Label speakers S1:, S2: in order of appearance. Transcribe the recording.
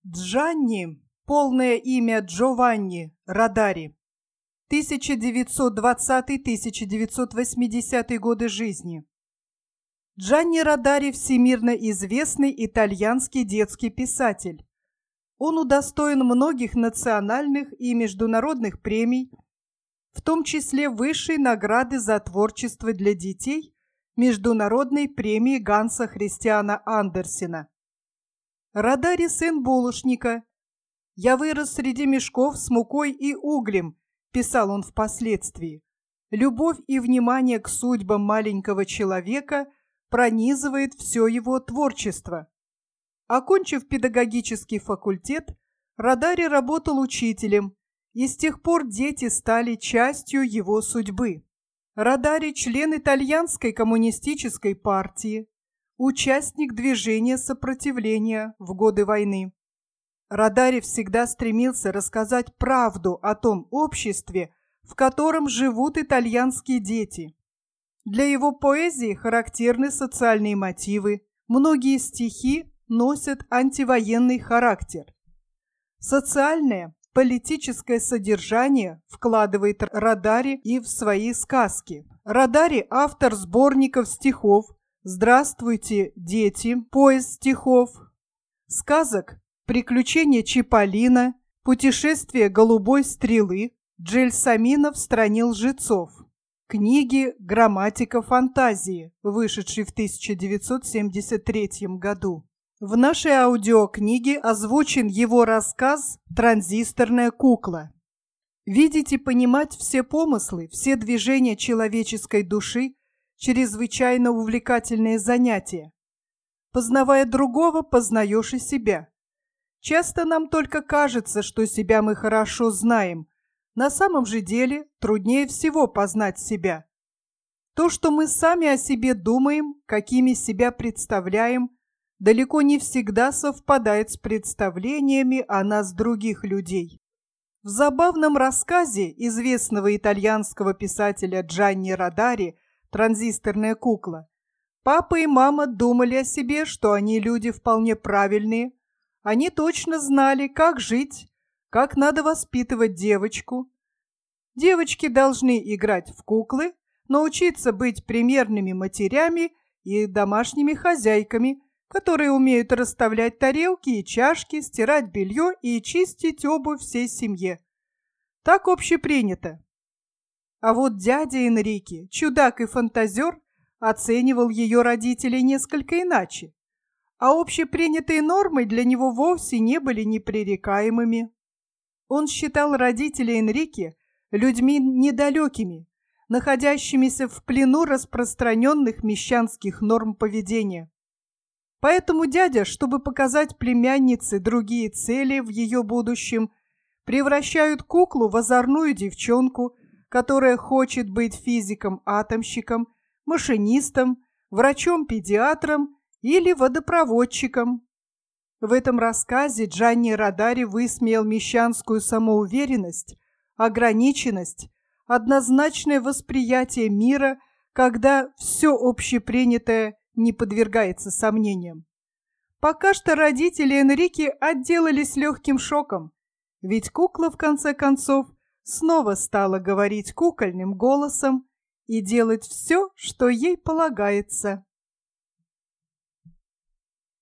S1: Джанни, полное имя Джованни Родари, 1920-1980 годы жизни. Джанни Родари – всемирно известный итальянский детский писатель. Он удостоен многих национальных и международных премий, в том числе высшей награды за творчество для детей Международной премии Ганса Христиана Андерсена. Родари – сын булочника. «Я вырос среди мешков с мукой и углем», – писал он впоследствии. Любовь и внимание к судьбам маленького человека пронизывает все его творчество. Окончив педагогический факультет, Родари работал учителем, и с тех пор дети стали частью его судьбы. Родари – член итальянской коммунистической партии, участник движения сопротивления в годы войны. Родари всегда стремился рассказать правду о том обществе, в котором живут итальянские дети. Для его поэзии характерны социальные мотивы, многие стихи носят антивоенный характер. Социальное, политическое содержание вкладывает Родари и в свои сказки. Родари – автор сборников стихов «Здравствуйте, дети», «Поезд стихов», сказок «Приключения Чиполлино», «Путешествие голубой стрелы», «Джельсомино в стране лжецов», книги «Грамматика фантазии», вышедшей в 1973 году. В нашей аудиокниге озвучен его рассказ «Транзисторная кукла». Видеть и понимать все помыслы, все движения человеческой души – чрезвычайно увлекательное занятие. Познавая другого, познаешь и себя. Часто нам только кажется, что себя мы хорошо знаем. На самом же деле труднее всего познать себя. То, что мы сами о себе думаем, какими себя представляем, далеко не всегда совпадает с представлениями о нас других людей. В забавном рассказе известного итальянского писателя Джанни Родари «Транзисторная кукла» папа и мама думали о себе, что они люди вполне правильные. Они точно знали, как жить, как надо воспитывать девочку. Девочки должны играть в куклы, научиться быть примерными матерями и домашними хозяйками, которые умеют расставлять тарелки и чашки, стирать белье и чистить обувь всей семье. Так общепринято. А вот дядя Энрике, чудак и фантазер, оценивал ее родителей несколько иначе, а общепринятые нормы для него вовсе не были непререкаемыми. Он считал родителей Энрике людьми недалекими, находящимися в плену распространенных мещанских норм поведения. Поэтому дядя, чтобы показать племяннице другие цели в ее будущем, превращают куклу в озорную девчонку, которая хочет быть физиком-атомщиком, машинистом, врачом-педиатром или водопроводчиком. В этом рассказе Джанни Родари высмеял мещанскую самоуверенность, ограниченность, однозначное восприятие мира, когда все общепринятое не подвергается сомнениям. Пока что родители Энрике отделались легким шоком, ведь кукла, в конце концов, снова стала говорить кукольным голосом и делать все, что ей полагается.